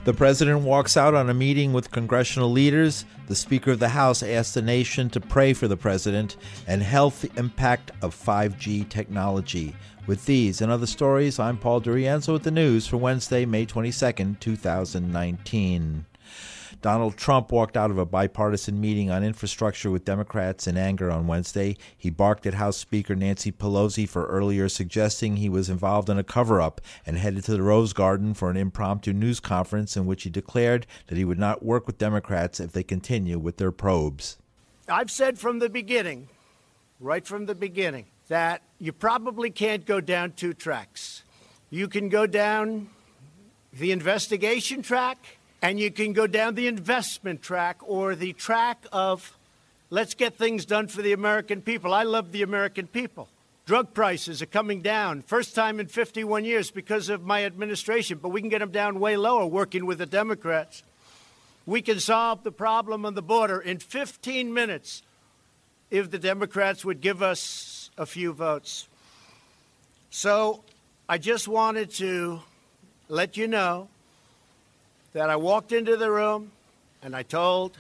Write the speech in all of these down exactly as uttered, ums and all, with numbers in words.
The president walks out on a meeting with congressional leaders. The Speaker of the House asked the nation to pray for the president and health impact of five G technology. With these and other stories, I'm Paul DiRienzo with the news for Wednesday, May twenty-second, two thousand nineteen. Donald Trump walked out of a bipartisan meeting on infrastructure with Democrats in anger on Wednesday. He barked at House Speaker Nancy Pelosi for earlier suggesting he was involved in a cover-up and headed to the Rose Garden for an impromptu news conference in which he declared that he would not work with Democrats if they continue with their probes. I've said from the beginning, right from the beginning, that you probably can't go down two tracks. You can go down the investigation track, and you can go down the investment track or the track of let's get things done for the American people. I love the American people. Drug prices are coming down, first time in fifty-one years because of my administration, but we can get them down way lower working with the Democrats. We can solve the problem on the border in fifteen minutes if the Democrats would give us a few votes. So I just wanted to let you know that I walked into the room and I told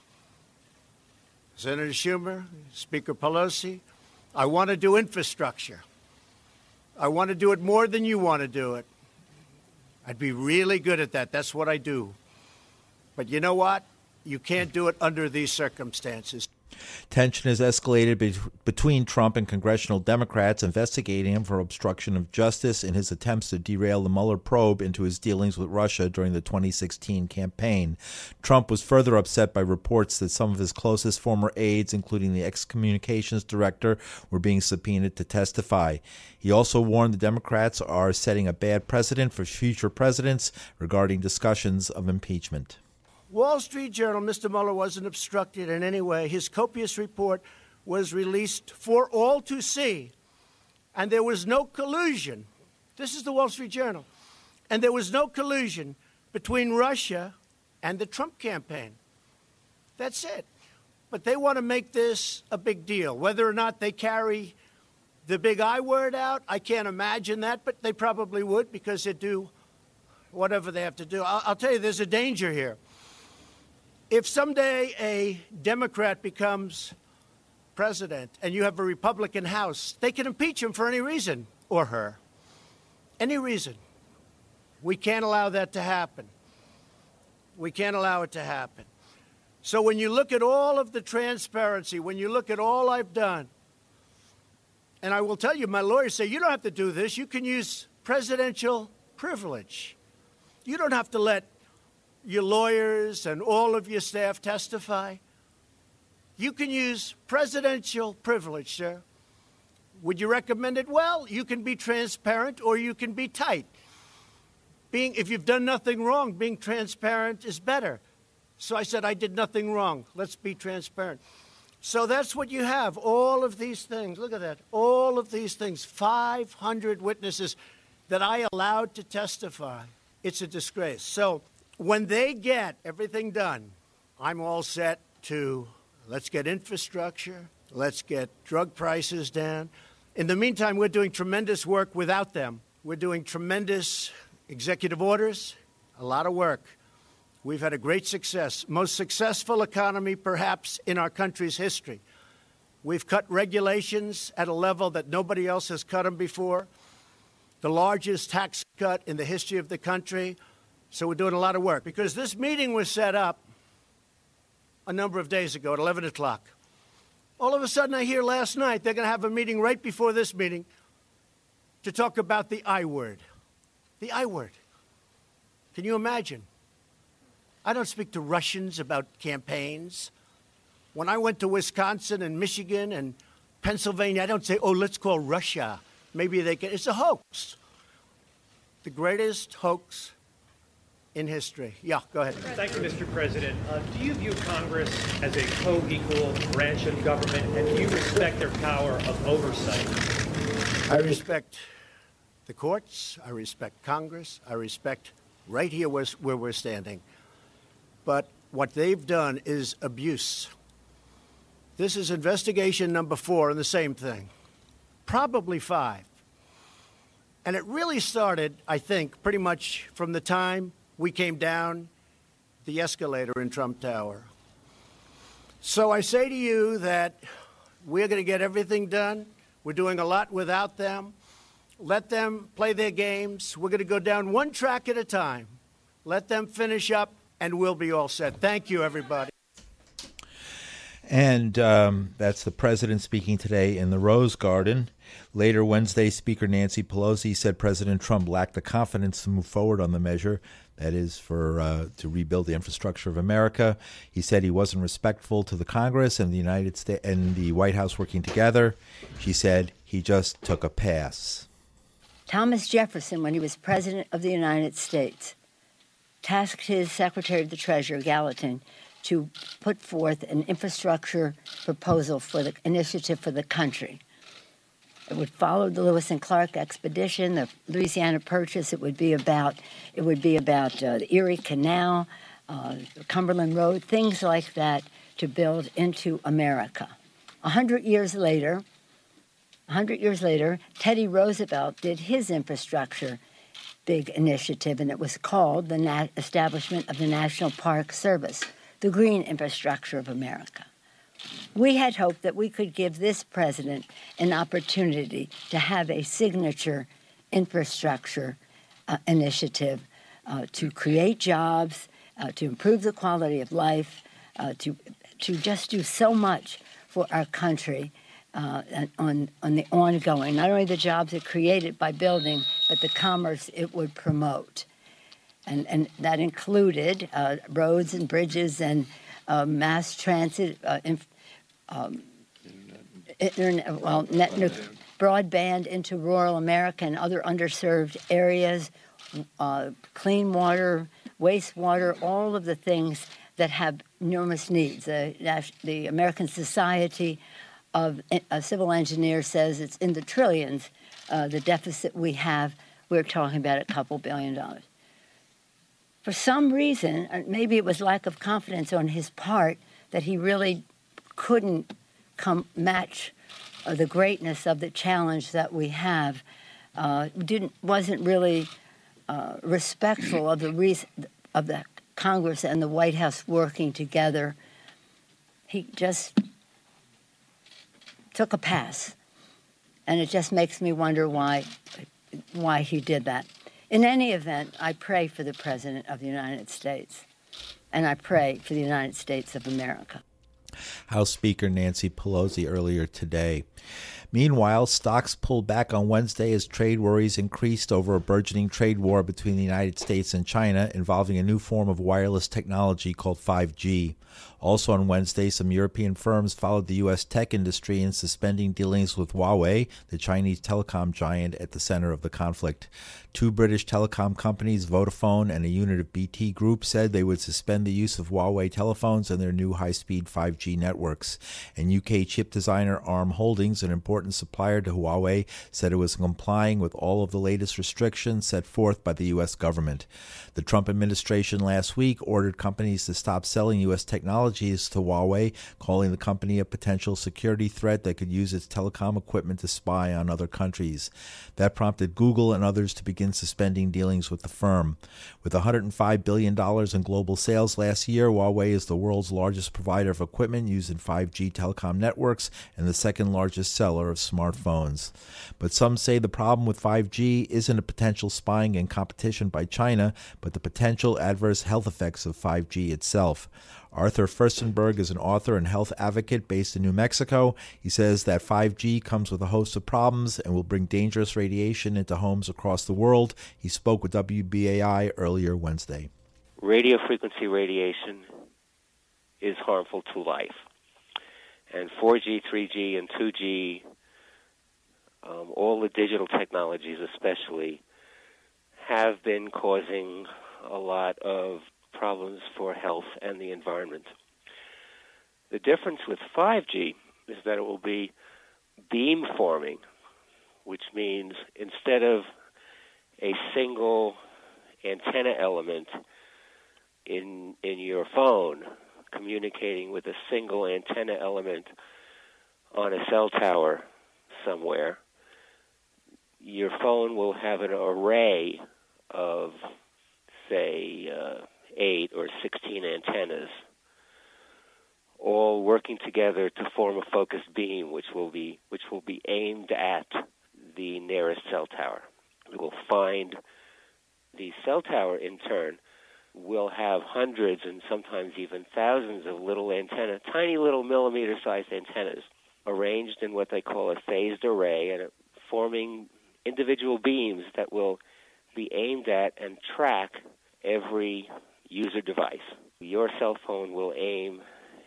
Senator Schumer, Speaker Pelosi, I want to do infrastructure. I want to do it more than you want to do it. I'd be really good at that. That's what I do. But you know what? You can't do it under these circumstances. Tension has escalated be- between Trump and congressional Democrats investigating him for obstruction of justice in his attempts to derail the Mueller probe into his dealings with Russia during the twenty sixteen campaign. Trump was further upset by reports that some of his closest former aides, including the ex-communications director, were being subpoenaed to testify. He also warned the Democrats are setting a bad precedent for future presidents regarding discussions of impeachment. Wall Street Journal, Mister Mueller wasn't obstructed in any way. His copious report was released for all to see, and there was no collusion. This is the Wall Street Journal. And there was no collusion between Russia and the Trump campaign. That's it. But they want to make this a big deal. Whether or not they carry the big I word out, I can't imagine that, but they probably would because they do whatever they have to do. I'll, I'll tell you, there's a danger here. If someday a Democrat becomes president and you have a Republican House, they can impeach him for any reason, or her. Any reason. We can't allow that to happen. We can't allow it to happen. So when you look at all of the transparency, when you look at all I've done, and I will tell you, my lawyers say, you don't have to do this. You can use presidential privilege. You don't have to let your lawyers and all of your staff testify. You can use presidential privilege, sir. Would you recommend it? Well, you can be transparent or you can be tight. Being, if you've done nothing wrong, being transparent is better. So I said, I did nothing wrong. Let's be transparent. So that's what you have, all of these things. Look at that. All of these things, five hundred witnesses that I allowed to testify. It's a disgrace. So when they get everything done, I'm all set to let's get infrastructure, let's get drug prices down. In the meantime, we're doing tremendous work without them. We're doing tremendous executive orders, a lot of work. We've had a great success, most successful economy perhaps in our country's history. We've cut regulations at a level that nobody else has cut them before, the largest tax cut in the history of the country. So we're doing a lot of work because this meeting was set up a number of days ago at eleven o'clock. All of a sudden, I hear last night they're going to have a meeting right before this meeting to talk about the I word. The I word. Can you imagine? I don't speak to Russians about campaigns. When I went to Wisconsin and Michigan and Pennsylvania, I don't say, oh, let's call Russia. Maybe they can. It's a hoax. The greatest hoax in history. Yeah, go ahead. Thank you, Mister President. Uh, do you view Congress as a co-equal branch of government, and do you respect their power of oversight? I respect the courts. I respect Congress. I respect right here where, where we're standing. But what they've done is abuse. This is investigation number four and the same thing. Probably five. And it really started, I think, pretty much from the time we came down the escalator in Trump Tower. So I say to you that we're going to get everything done. We're doing a lot without them. Let them play their games. We're going to go down one track at a time. Let them finish up, and we'll be all set. Thank you, everybody. And um, that's the president speaking today in the Rose Garden. Later Wednesday, Speaker Nancy Pelosi said President Trump lacked the confidence to move forward on the measure, that is, for uh, to rebuild the infrastructure of America. He said he wasn't respectful to the Congress and the United States and the White House working together. She said he just took a pass. Thomas Jefferson, when he was President of the United States, tasked his Secretary of the Treasury, Gallatin, to put forth an infrastructure proposal for the initiative for the country. It would follow the Lewis and Clark expedition, the Louisiana Purchase. It would be about it would be about uh, the Erie Canal, uh, Cumberland Road, things like that to build into America. A hundred years later, a hundred years later, Teddy Roosevelt did his infrastructure big initiative, and it was called the Na- Establishment of the National Park Service, the green infrastructure of America. We had hoped that we could give this president an opportunity to have a signature infrastructure uh, initiative uh, to create jobs, uh, to improve the quality of life, uh, to to just do so much for our country uh, on, on the ongoing, not only the jobs it created by building, but the commerce it would promote. And, and that included uh, roads and bridges and uh, mass transit, uh, inf- um, internet, well, net, broadband into rural America and other underserved areas, uh, clean water, wastewater, all of the things that have enormous needs. Uh, the American Society of uh, Civil Engineers says it's in the trillions, uh, the deficit we have. We're talking about a couple billion dollars. For some reason, maybe it was lack of confidence on his part, that he really couldn't come match uh, the greatness of the challenge that we have. Uh, didn't wasn't really uh, respectful of the reason, of the Congress and the White House working together. He just took a pass, and it just makes me wonder why why he did that. In any event, I pray for the President of the United States, and I pray for the United States of America. House Speaker Nancy Pelosi earlier today. Meanwhile, stocks pulled back on Wednesday as trade worries increased over a burgeoning trade war between the United States and China involving a new form of wireless technology called five G. Also on Wednesday, some European firms followed the U S tech industry in suspending dealings with Huawei, the Chinese telecom giant at the center of the conflict. Two British telecom companies, Vodafone and a unit of B T Group, said they would suspend the use of Huawei telephones and their new high-speed five G networks. And U K chip designer Arm Holdings, an important supplier to Huawei, said it was complying with all of the latest restrictions set forth by the U S government. The Trump administration last week ordered companies to stop selling U S technologies to Huawei, calling the company a potential security threat that could use its telecom equipment to spy on other countries. That prompted Google and others to begin suspending dealings with the firm. With one hundred five billion dollars in global sales last year, Huawei is the world's largest provider of equipment used in five G telecom networks and the second largest seller of smartphones. But some say the problem with five G isn't a potential spying and competition by China, but the potential adverse health effects of five G itself. Arthur Furstenberg is an author and health advocate based in New Mexico. He says that five G comes with a host of problems and will bring dangerous radiation into homes across the world. He spoke with W B A I earlier Wednesday. Radio frequency radiation is harmful to life. And four G, three G, and two G, um, all the digital technologies especially, have been causing a lot of problems for health and the environment. The difference with five G is that it will be beam forming, which means instead of a single antenna element in in your phone communicating with a single antenna element on a cell tower somewhere, your phone will have an array of, say, working together to form a focused beam, which will be which will be aimed at the nearest cell tower. We will find the cell tower, in turn, will have hundreds and sometimes even thousands of little antennas, tiny little millimeter-sized antennas, arranged in what they call a phased array, and forming individual beams that will be aimed at and track every user device. Your cell phone will aim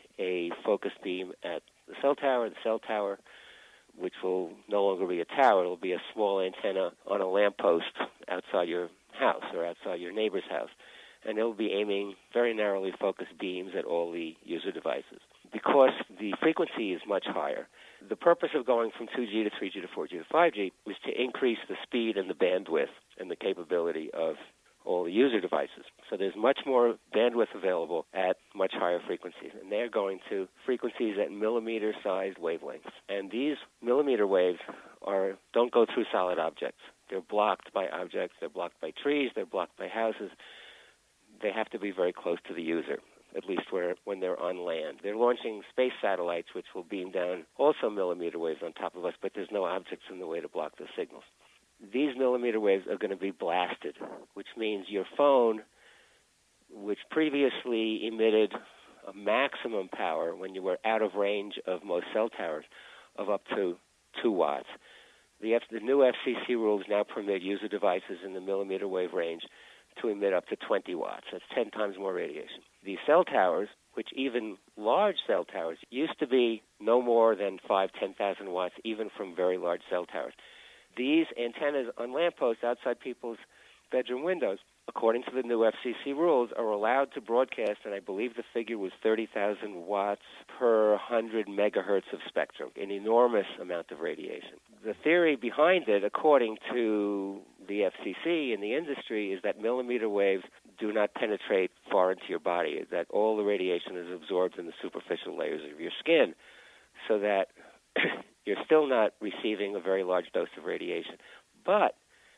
a focus beam at the cell tower, the cell tower, which will no longer be a tower. It will be a small antenna on a lamppost outside your house or outside your neighbor's house. And it will be aiming very narrowly focused beams at all the user devices. Because the frequency is much higher, the purpose of going from two G to three G to four G to five G is to increase the speed and the bandwidth and the capability of all the user devices. So there's much more bandwidth available at much higher frequencies. And they're going to frequencies at millimeter-sized wavelengths. And these millimeter waves are don't go through solid objects. They're blocked by objects. They're blocked by trees. They're blocked by houses. They have to be very close to the user, at least where, when they're on land. They're launching space satellites, which will beam down also millimeter waves on top of us, but there's no objects in the way to block the signals. These millimeter waves are going to be blasted, which means your phone, which previously emitted a maximum power when you were out of range of most cell towers of up to two watts. The, F- the new F C C rules now permit user devices in the millimeter wave range to emit up to twenty watts. That's ten times more radiation. These cell towers, which even large cell towers, used to be no more than five, ten thousand watts, even from very large cell towers. These antennas on lampposts outside people's bedroom windows, according to the new F C C rules, are allowed to broadcast, and I believe the figure was thirty thousand watts per one hundred megahertz of spectrum, an enormous amount of radiation. The theory behind it, according to the F C C and the industry, is that millimeter waves do not penetrate far into your body, that all the radiation is absorbed in the superficial layers of your skin, so that you're still not receiving a very large dose of radiation. But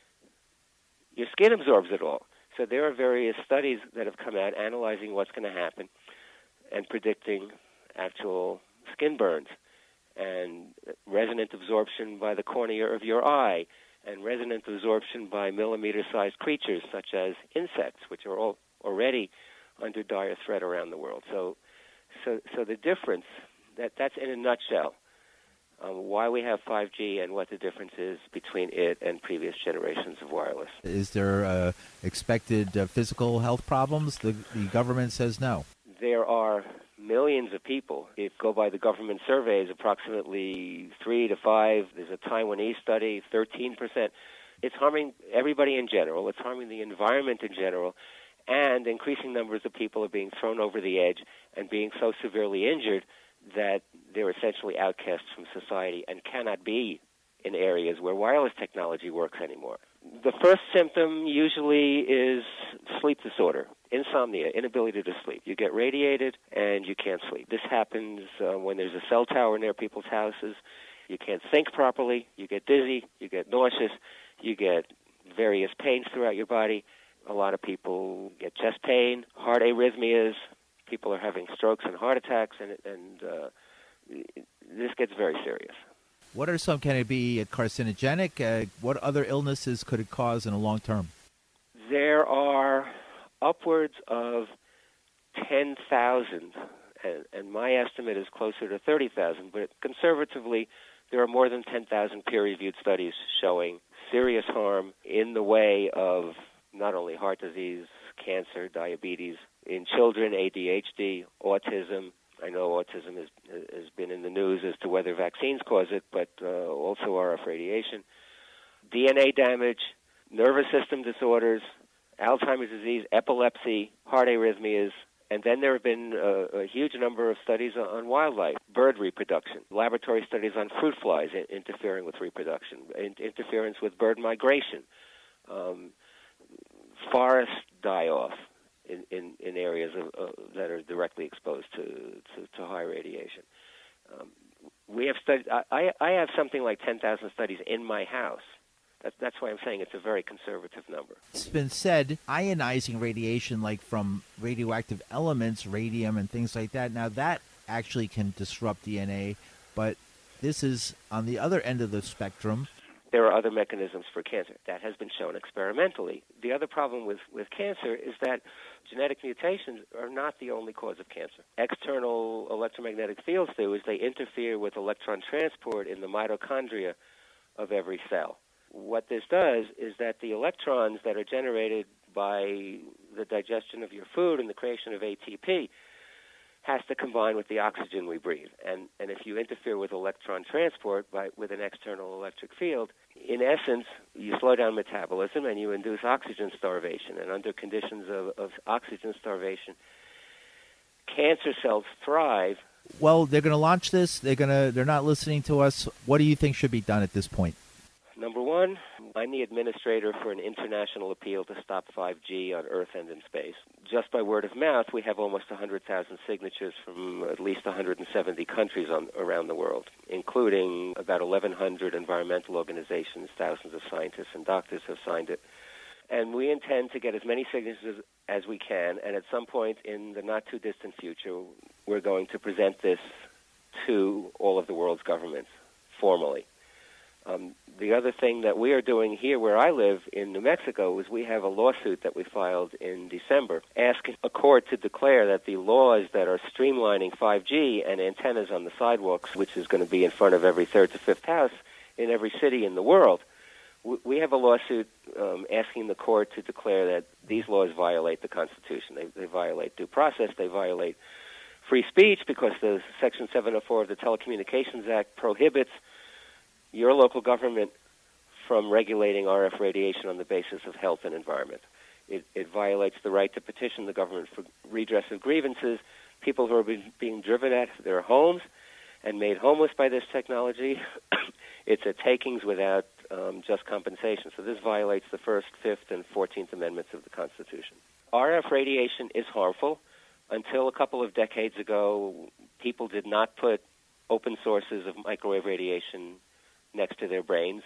your skin absorbs it all. So there are various studies that have come out analyzing what's going to happen and predicting actual skin burns and resonant absorption by the cornea of your eye and resonant absorption by millimeter-sized creatures such as insects, which are all already under dire threat around the world. So so, so the difference, that, that's in a nutshell, Um, why we have five G and what the difference is between it and previous generations of wireless. Is there uh, expected uh, physical health problems? The, the government says no. There are millions of people. If you go by the government surveys, approximately three to five. There's a Taiwanese study, thirteen percent. It's harming everybody in general. It's harming the environment in general. And increasing numbers of people are being thrown over the edge and being so severely injured that they're essentially outcasts from society and cannot be in areas where wireless technology works anymore. The first symptom usually is sleep disorder, insomnia, inability to sleep. You get radiated and you can't sleep. This happens uh, when there's a cell tower near people's houses. You can't think properly. You get dizzy. You get nauseous. You get various pains throughout your body. A lot of people get chest pain, heart arrhythmias. People are having strokes and heart attacks, and, and uh, this gets very serious. What are some, can it be carcinogenic? Uh, what other illnesses could it cause in the long term? There are upwards of ten thousand, and, and my estimate is closer to thirty thousand, but conservatively, there are more than ten thousand peer-reviewed studies showing serious harm in the way of not only heart disease, cancer, diabetes, in children, A D H D, autism. I know autism has, has been in the news as to whether vaccines cause it, but uh, also R F radiation. D N A damage, nervous system disorders, Alzheimer's disease, epilepsy, heart arrhythmias, and then there have been a, a huge number of studies on, on wildlife, bird reproduction, laboratory studies on fruit flies in, interfering with reproduction, in, interference with bird migration, um, forest die-off in, in, in areas of, uh, that are directly exposed to, to, to high radiation. Um, we have studied, I, I have something like ten thousand studies in my house. That's, that's why I'm saying it's a very conservative number. It's been said ionizing radiation, like from radioactive elements, radium and things like that. Now that actually can disrupt D N A, but this is on the other end of the spectrum. There are other mechanisms for cancer. That has been shown experimentally. The other problem with, with cancer is that genetic mutations are not the only cause of cancer. External electromagnetic fields do is they interfere with electron transport in the mitochondria of every cell. What this does is that the electrons that are generated by the digestion of your food and the creation of A T P has to combine with the oxygen we breathe. And, and if you interfere with electron transport by, with an external electric field, in essence, you slow down metabolism and you induce oxygen starvation. And under conditions of, of oxygen starvation, cancer cells thrive. Well, they're going to launch this. They're going to. They're not listening to us. What do you think should be done at this point? Number one, I'm the administrator for an international appeal to stop five G on Earth and in space. Just by word of mouth, we have almost one hundred thousand signatures from at least one hundred seventy countries on, around the world, including about eleven hundred environmental organizations. Thousands of scientists and doctors have signed it. And we intend to get as many signatures as we can, and at some point in the not-too-distant future, we're going to present this to all of the world's governments formally. Um, the other thing that we are doing here where I live in New Mexico is we have a lawsuit that we filed in December asking a court to declare that the laws that are streamlining five G and antennas on the sidewalks, which is going to be in front of every third to fifth house in every city in the world, we have a lawsuit um, asking the court to declare that these laws violate the Constitution. They, they violate due process. They violate free speech because the Section seven oh four of the Telecommunications Act prohibits your local government from regulating R F radiation on the basis of health and environment. It, it violates the right to petition the government for redress of grievances. People who are be, being driven out of their homes and made homeless by this technology, it's a takings without um, just compensation. So this violates the First, Fifth, and Fourteenth Amendments of the Constitution. R F radiation is harmful. Until a couple of decades ago, people did not put open sources of microwave radiation next to their brains,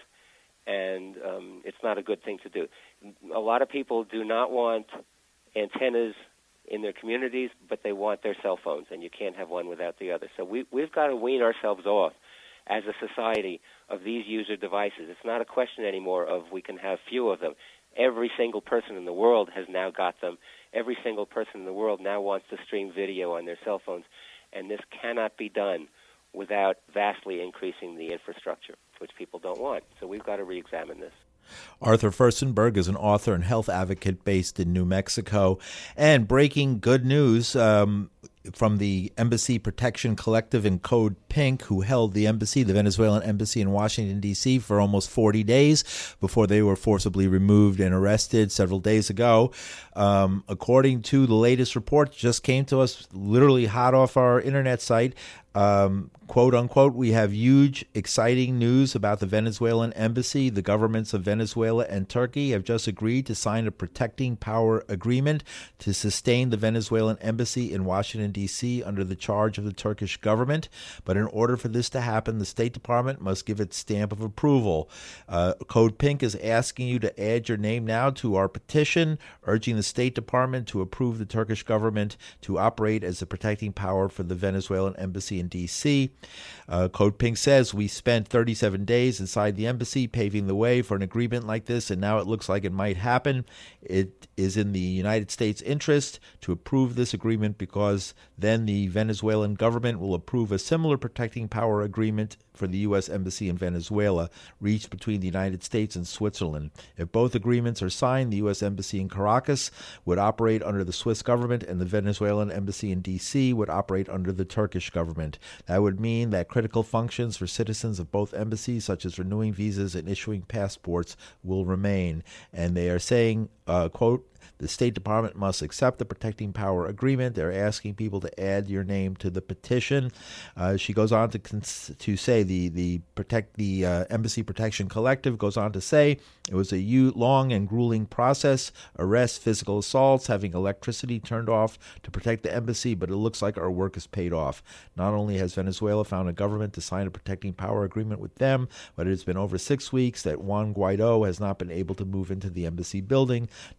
and um, it's not a good thing to do. A lot of people do not want antennas in their communities, but they want their cell phones, and you can't have one without the other. So we, we've got to wean ourselves off as a society of these user devices. It's not a question anymore of we can have few of them. Every single person in the world has now got them. Every single person in the world now wants to stream video on their cell phones, and this cannot be done without vastly increasing the infrastructure, which people don't want. So we've got to re-examine this. Arthur Firstenberg is an author and health advocate based in New Mexico. And breaking good news um, from the Embassy Protection Collective and Code Pink, who held the embassy, the Venezuelan embassy in Washington, D C, for almost forty days before they were forcibly removed and arrested several days ago. Um, according to the latest report, just came to us literally hot off our internet site, Um, quote unquote, we have huge, exciting news about the Venezuelan embassy. The governments of Venezuela and Turkey have just agreed to sign a protecting power agreement to sustain the Venezuelan embassy in Washington, D C under the charge of the Turkish government. But in order for this to happen, the State Department must give its stamp of approval. Uh, Code Pink is asking you to add your name now to our petition, urging the State Department to approve the Turkish government to operate as a protecting power for the Venezuelan embassy in D C. Uh, Code Pink says, we spent thirty-seven days inside the embassy paving the way for an agreement like this, and now it looks like it might happen. It is in the United States' interest to approve this agreement because then the Venezuelan government will approve a similar protecting power agreement for the U S Embassy in Venezuela, reached between the United States and Switzerland. If both agreements are signed, the U S Embassy in Caracas would operate under the Swiss government, and the Venezuelan Embassy in D C would operate under the Turkish government. That would mean that critical functions for citizens of both embassies, such as renewing visas and issuing passports, will remain. And they are saying, uh, quote, the State Department must accept the protecting power agreement. They're asking people to add your name to the petition. Uh, she goes on to cons- to say the the protect the uh, Embassy Protection Collective goes on to say it was a u- long and grueling process: arrests, physical assaults, having electricity turned off to protect the embassy. But it looks like our work has paid off. Not only has Venezuela found a government to sign a protecting power agreement with them, but it has been over six weeks that Juan Guaido has not been able to move into the embassy building. Not only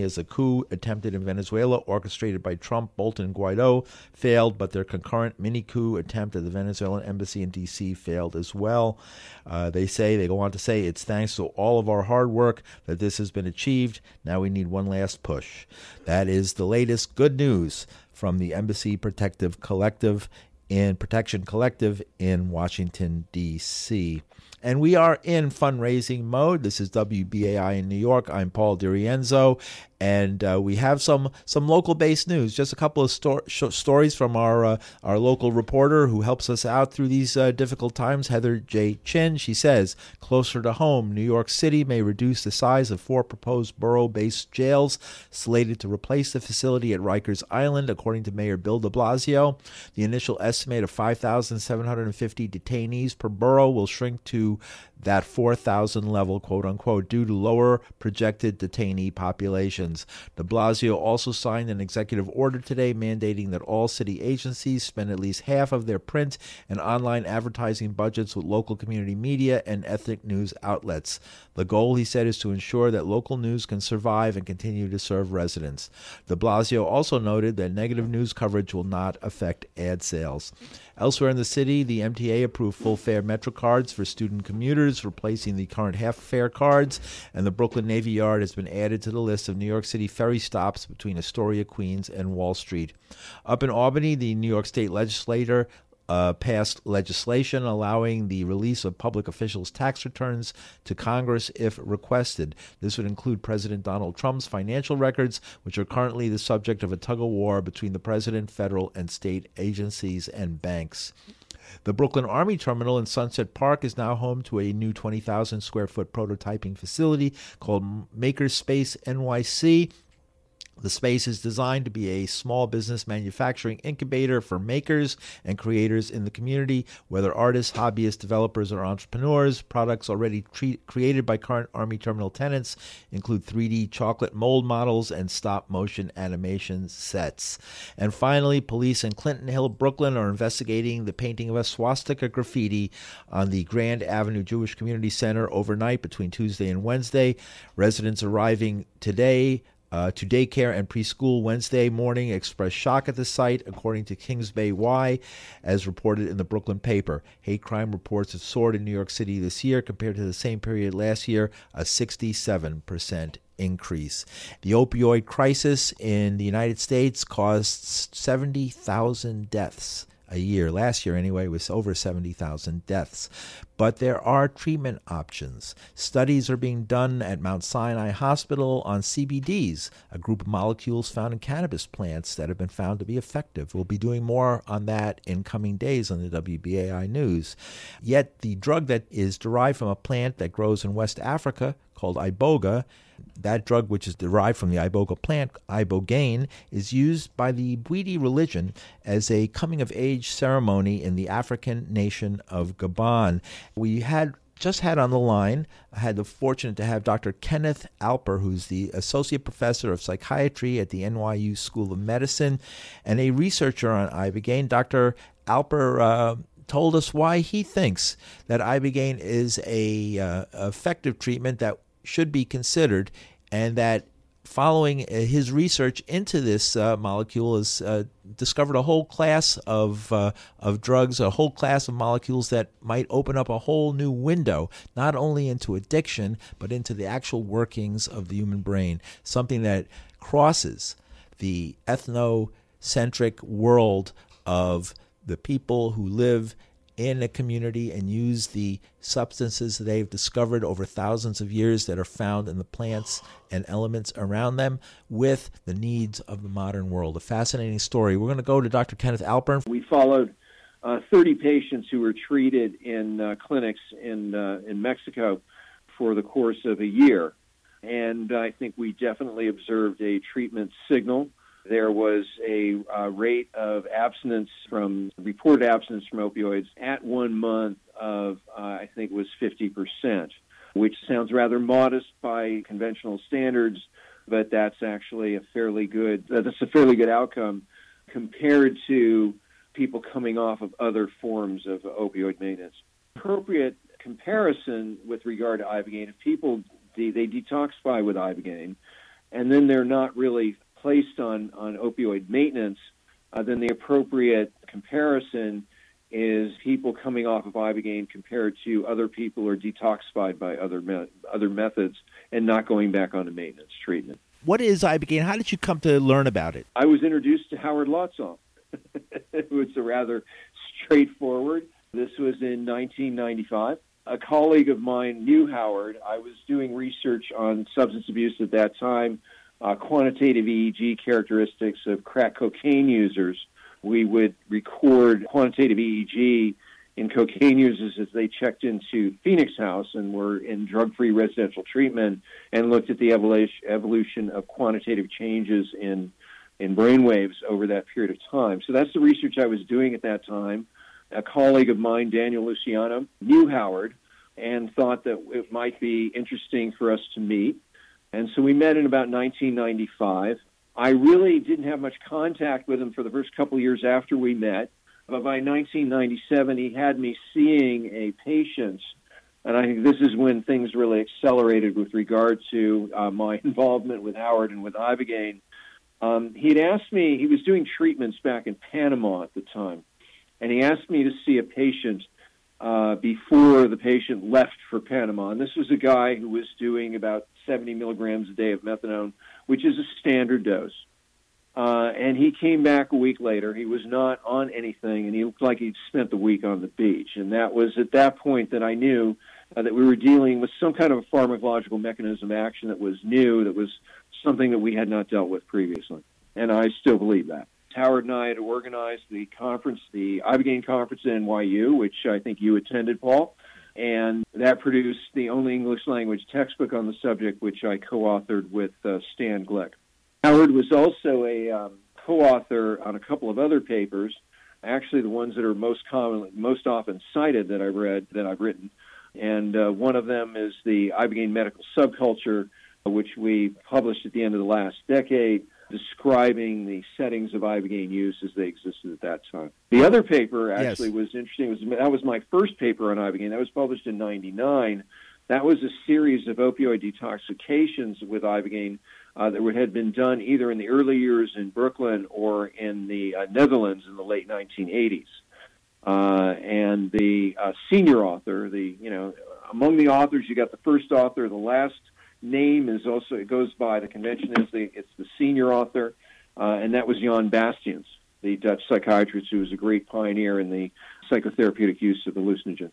as a coup attempted in Venezuela, orchestrated by Trump, Bolton, and Guaido, failed, but their concurrent mini-coup attempt at the Venezuelan embassy in D C failed as well. Uh, they say, they go on to say, it's thanks to all of our hard work that this has been achieved. Now we need one last push. That is the latest good news from the Embassy Protective Collective in Protection Collective in Washington, D C And we are in fundraising mode. This is W B A I in New York. I'm Paul DiRienzo, and uh, we have some some local-based news. Just a couple of sto- sh- stories from our uh, our local reporter who helps us out through these uh, difficult times, Heather J. Chin. She says, closer to home, New York City may reduce the size of four proposed borough-based jails slated to replace the facility at Rikers Island, according to Mayor Bill de Blasio. The initial estimate of five thousand seven hundred fifty detainees per borough will shrink to that four thousand level, quote unquote, due to lower projected detainee populations. De Blasio also signed an executive order today mandating that all city agencies spend at least half of their print and online advertising budgets with local community media and ethnic news outlets. The goal, he said, is to ensure that local news can survive and continue to serve residents. De Blasio also noted that negative news coverage will not affect ad sales. Elsewhere in the city, the M T A approved full-fare Metro cards for student commuters, replacing the current half-fare cards, and the Brooklyn Navy Yard has been added to the list of New York City ferry stops between Astoria, Queens, and Wall Street. Up in Albany, the New York State legislature Uh, passed legislation allowing the release of public officials' tax returns to Congress if requested. This would include President Donald Trump's financial records, which are currently the subject of a tug-of-war between the president, federal, and state agencies and banks. The Brooklyn Army Terminal in Sunset Park is now home to a new twenty thousand square foot prototyping facility called Makerspace N Y C. The space is designed to be a small business manufacturing incubator for makers and creators in the community, whether artists, hobbyists, developers, or entrepreneurs. Products already tre- created by current Army Terminal tenants include three D chocolate mold models and stop-motion animation sets. And finally, police in Clinton Hill, Brooklyn, are investigating the painting of a swastika graffiti on the Grand Avenue Jewish Community Center overnight between Tuesday and Wednesday. Residents arriving today Uh, to daycare and preschool Wednesday morning expressed shock at the site, according to Kings Bay Y, as reported in the Brooklyn paper. Hate crime reports have soared in New York City this year compared to the same period last year, a sixty-seven percent increase. The opioid crisis in the United States costs seventy thousand deaths a year. Last year, anyway, was over seventy thousand deaths. But there are treatment options. Studies are being done at Mount Sinai Hospital on C B Ds, a group of molecules found in cannabis plants that have been found to be effective. We'll be doing more on that in coming days on the W B A I News. Yet the drug that is derived from a plant that grows in West Africa called iboga, that drug, which is derived from the iboga plant, ibogaine, is used by the Bwiti religion as a coming-of-age ceremony in the African nation of Gabon. We had just had on the line, I had the fortune to have Doctor Kenneth Alper, who's the Associate Professor of Psychiatry at the N Y U School of Medicine and a researcher on ibogaine. Doctor Alper uh, told us why he thinks that ibogaine is a uh, effective treatment that should be considered, and that following his research into this uh, molecule has uh, discovered a whole class of uh, of drugs, a whole class of molecules that might open up a whole new window, not only into addiction, but into the actual workings of the human brain, something that crosses the ethnocentric world of the people who live in a community and use the substances that they've discovered over thousands of years that are found in the plants and elements around them with the needs of the modern world. A fascinating story. We're going to go to Doctor Kenneth Alper. We followed uh, thirty patients who were treated in uh, clinics in uh, in Mexico for the course of a year. And I think we definitely observed a treatment signal. There was a uh, rate of abstinence from, reported abstinence from opioids at one month of, uh, I think it was fifty percent, which sounds rather modest by conventional standards, but that's actually a fairly good, uh, that's a fairly good outcome compared to people coming off of other forms of opioid maintenance. Appropriate comparison with regard to ibogaine, if people, they, they detoxify with ibogaine, and then they're not really placed on, on opioid maintenance, uh, then the appropriate comparison is people coming off of Ibogaine compared to other people who are detoxified by other me- other methods and not going back on a maintenance treatment. What is Ibogaine? How did you come to learn about it? I was introduced to Howard Lotsof. It was a rather straightforward. This was in nineteen ninety-five. A colleague of mine knew Howard. I was doing research on substance abuse at that time, uh, quantitative E E G characteristics of crack cocaine users. We would record quantitative E E G in cocaine users as they checked into Phoenix House and were in drug-free residential treatment and looked at the evolution of quantitative changes in, in brainwaves over that period of time. So that's the research I was doing at that time. A colleague of mine, Daniel Luciano, knew Howard and thought that it might be interesting for us to meet. And so we met in about nineteen ninety-five. I really didn't have much contact with him for the first couple of years after we met. But by nineteen ninety-seven, he had me seeing a patient, and I think this is when things really accelerated with regard to uh, my involvement with Howard and with Ibogaine. Um, he'd asked me, he was doing treatments back in Panama at the time, and he asked me to see a patient uh, before the patient left for Panama. And this was a guy who was doing about seventy milligrams a day of methadone, which is a standard dose. Uh, and he came back a week later. He was not on anything, and he looked like he'd spent the week on the beach. And that was at that point that I knew uh, that we were dealing with some kind of a pharmacological mechanism of action that was new, that was something that we had not dealt with previously. And I still believe that. Howard and I had organized the conference, the Ibogaine conference at N Y U, which I think you attended, Paul. And that produced the only English language textbook on the subject, which I co-authored with uh, Stan Glick. Howard was also a um, co-author on a couple of other papers, actually the ones that are most commonly, most often cited that I've read, that I've written. And uh, one of them is the Ibogaine Medical Subculture, which we published at the end of the last decade, describing the settings of Ibogaine use as they existed at that time. The other paper actually yes. was interesting. It was, that was my first paper on Ibogaine. That was published in ninety-nine. That was a series of opioid detoxifications with Ibogaine uh, that had been done either in the early years in Brooklyn or in the uh, Netherlands in the late nineteen eighties. Uh, and the uh, senior author, the you know, among the authors, you got the first author, the last name is also, it goes by, the convention is the, it's the senior author, uh, and that was Jan Bastians, the Dutch psychiatrist who was a great pioneer in the psychotherapeutic use of hallucinogens.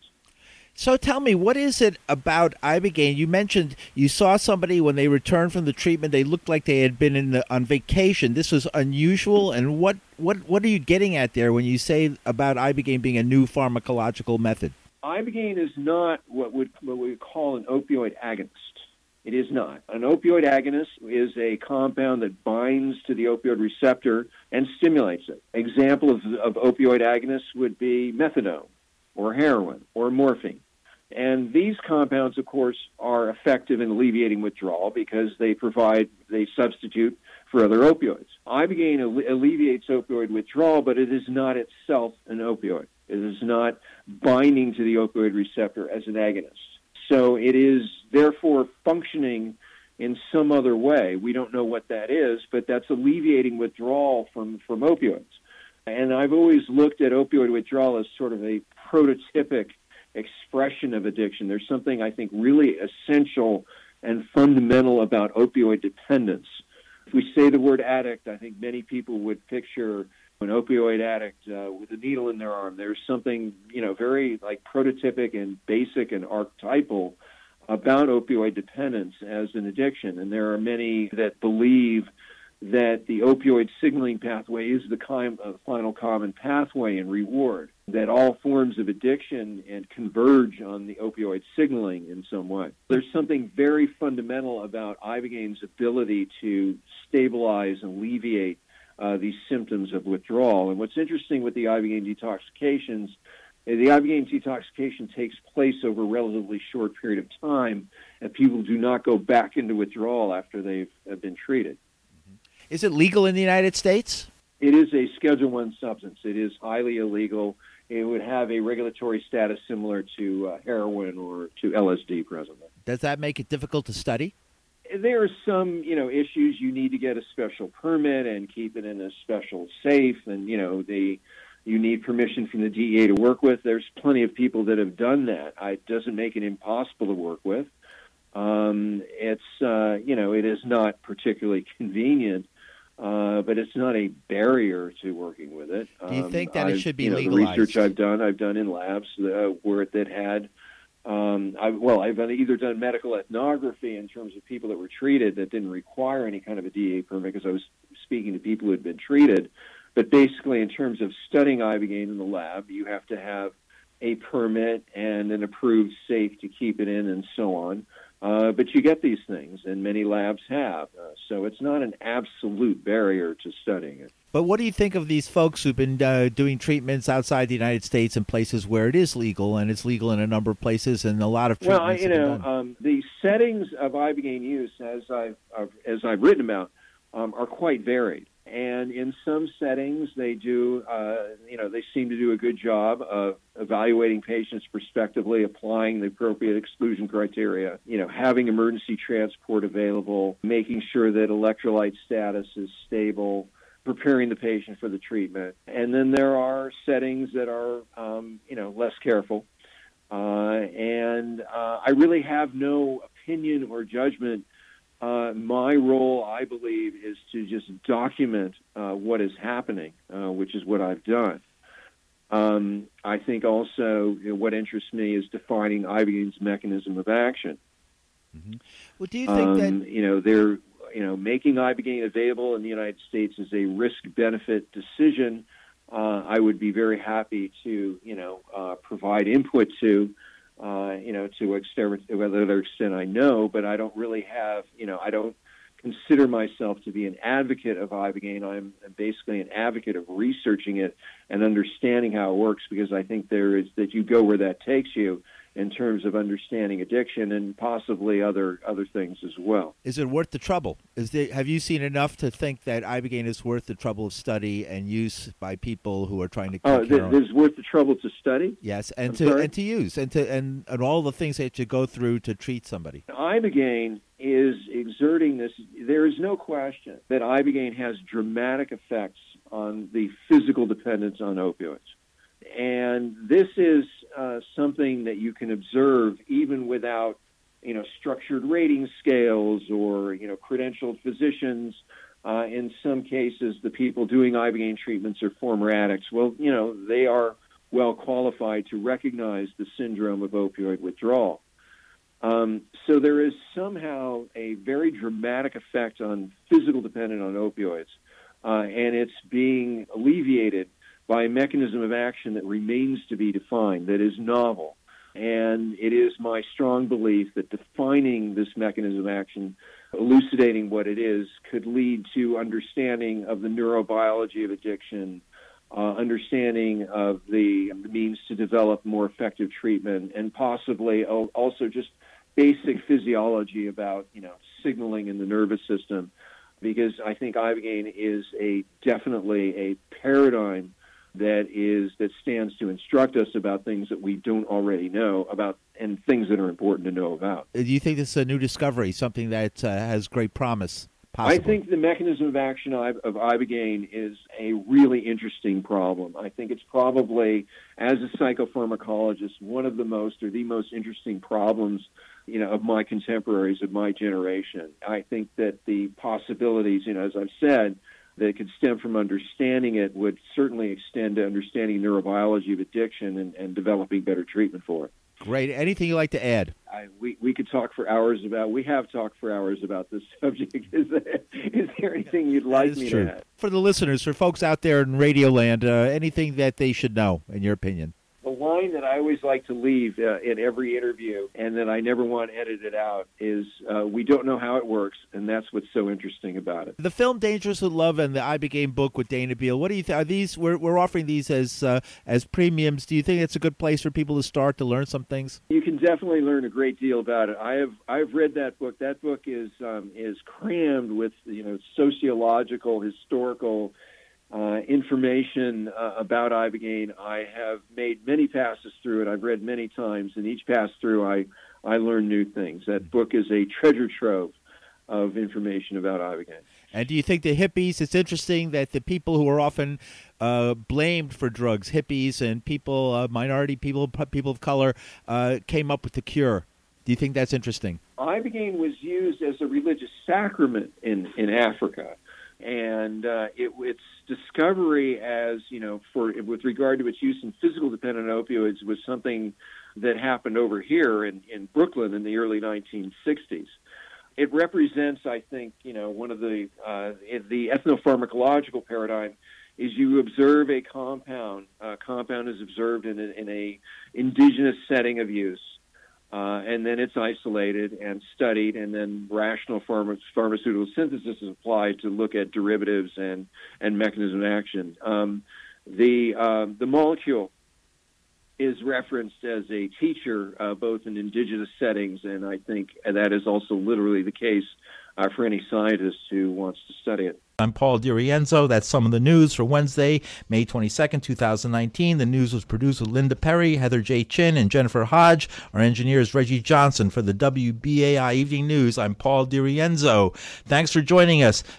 So tell me, what is it about Ibogaine? You mentioned you saw somebody when they returned from the treatment, they looked like they had been in the, on vacation. This was unusual, and what, what, what are you getting at there when you say about Ibogaine being a new pharmacological method? Ibogaine is not what, would, what we would call an opioid agonist. It is not. An opioid agonist is a compound that binds to the opioid receptor and stimulates it. Example of, of opioid agonists would be methadone or heroin or morphine. And these compounds, of course, are effective in alleviating withdrawal because they provide, they substitute for other opioids. Ibogaine alle- alleviates opioid withdrawal, but it is not itself an opioid. It is not binding to the opioid receptor as an agonist. So it is therefore functioning in some other way. We don't know what that is, but that's alleviating withdrawal from, from opioids. And I've always looked at opioid withdrawal as sort of a prototypic expression of addiction. There's something I think really essential and fundamental about opioid dependence. If we say the word addict, I think many people would picture an opioid addict uh, with a needle in their arm. There's something, you know, very like prototypic and basic and archetypal about opioid dependence as an addiction. And there are many that believe that the opioid signaling pathway is the com- uh, final common pathway in reward, that all forms of addiction and converge on the opioid signaling in some way. There's something very fundamental about Ibogaine's ability to stabilize and alleviate uh, these symptoms of withdrawal. And what's interesting with the Ibogaine detoxifications, the Ibogaine detoxification takes place over a relatively short period of time, and people do not go back into withdrawal after they've have been treated. Is it legal in the United States? It is a Schedule One substance. It is highly illegal. It would have a regulatory status similar to uh, heroin or to L S D presently. Does that make it difficult to study? there are some, you know, issues. You need to get a special permit and keep it in a special safe, and, you know, the you need permission from the D E A to work with. There's plenty of people that have done that. It doesn't make it impossible to work with. Um, it's, uh, you know, it is not particularly convenient, uh, but it's not a barrier to working with it. Do you think that um, it should be you know, legalized? The research I've done, I've done in labs uh, where that had, um, I, well, I've either done medical ethnography in terms of people that were treated that didn't require any kind of a D E A permit because I was speaking to people who had been treated. But basically, in terms of studying ibogaine in the lab, you have to have a permit and an approved safe to keep it in and so on. Uh, but you get these things, and many labs have. Uh, so it's not an absolute barrier to studying it. But what do you think of these folks who've been uh, doing treatments outside the United States in places where it is legal, and it's legal in a number of places, and a lot of treatments Well, I, you have been know, done? um, the settings of ibogaine use, as I've, uh, as I've written about, um, are quite varied. And in some settings, they do, uh, you know, they seem to do a good job of evaluating patients prospectively, applying the appropriate exclusion criteria, you know, having emergency transport available, making sure that electrolyte status is stable, preparing the patient for the treatment. And then there are settings that are, um, you know, less careful. Uh, and uh, I really have no opinion or judgment. Uh, my role, I believe, is to just document uh, what is happening, uh, which is what I've done. Um, I think also you know, what interests me is defining ibogaine's mechanism of action. Mm-hmm. Well, do you think um, that you know they're you know making ibogaine available in the United States is a risk-benefit decision? Uh, I would be very happy to you know uh, provide input to. Uh, you know, to extent, whether extent I know, but I don't really have, you know, I don't consider myself to be an advocate of ibogaine. I'm basically an advocate of researching it and understanding how it works, because I think there is that you go where that takes you in terms of understanding addiction and possibly other other things as well. Is it worth the trouble? Is there, have you seen enough to think that ibogaine is worth the trouble of study and use by people who are trying to take uh, care of it? Is worth the trouble to study? Yes, and I'm to sorry? and to use and to and, and all the things that you go through to treat somebody. Ibogaine is exerting this. There is no question that ibogaine has dramatic effects on the physical dependence on opioids. And this is uh, something that you can observe even without, you know, structured rating scales or, you know, credentialed physicians. Uh, in some cases, the people doing ibogaine treatments are former addicts. Well, you know, they are well qualified to recognize the syndrome of opioid withdrawal. Um, so there is somehow a very dramatic effect on physical dependence on opioids, uh, and it's being alleviated by a mechanism of action that remains to be defined, that is novel. And it is my strong belief that defining this mechanism of action, elucidating what it is, could lead to understanding of the neurobiology of addiction, uh, understanding of the means to develop more effective treatment, and possibly also just basic physiology about, you know, signaling in the nervous system. Because I think ibogaine is a definitely a paradigm that is that stands to instruct us about things that we don't already know about and things that are important to know about. Do you think this is a new discovery, something that uh, has great promise? Possibly? I think the mechanism of action of, of ibogaine is a really interesting problem. I think it's probably, as a psychopharmacologist, one of the most or the most interesting problems, you know, of my contemporaries, of my generation. I think that the possibilities, you know, as I've said, that could stem from understanding it would certainly extend to understanding neurobiology of addiction and, and developing better treatment for it. Great. Anything you'd like to add? I, we, we could talk for hours about, we have talked for hours about this subject. Is there, is there anything you'd like me true. to add? For the listeners, for folks out there in Radioland, uh, anything that they should know, in your opinion? The line that I always like to leave uh, in every interview, and that I never want edited out, is uh, we don't know how it works, and that's what's so interesting about it. The film Dangerous with Love and the ibogaine book with Dana Beal, what do you think? Are these, we're, we're offering these as uh, as premiums. Do you think it's a good place for people to start to learn some things? You can definitely learn a great deal about it. I have I've read that book. That book is um, is crammed with, you know, sociological, historical Uh, information uh, about ibogaine. I have made many passes through it. I've read many times, and each pass through I, I learn new things. That book is a treasure trove of information about Ibogaine. And do you think the hippies, it's interesting that the people who are often uh, blamed for drugs, hippies and people, uh, minority people, people of color, uh, came up with the cure? Do you think that's interesting? Ibogaine was used as a religious sacrament in, in Africa. And uh, it, its discovery as, you know, for with regard to its use in physical dependent opioids was something that happened over here in, in Brooklyn in the early nineteen sixties. It represents, I think, you know, one of the uh, the ethnopharmacological paradigm is you observe a compound. A compound is observed in a, in a indigenous setting of use, uh, and then it's isolated and studied, and then rational pharma, pharmaceutical synthesis is applied to look at derivatives and, and mechanism of action. Um, the uh, the molecule is referenced as a teacher, uh, both in indigenous settings, and I think that is also literally the case uh, for any scientist who wants to study it. I'm Paul DiRienzo. That's some of the news for Wednesday, May twenty-second, twenty nineteen. The news was produced with Linda Perry, Heather J. Chin, and Jennifer Hodge. Our engineer is Reggie Johnson. For the W B A I Evening News, I'm Paul DiRienzo. Thanks for joining us.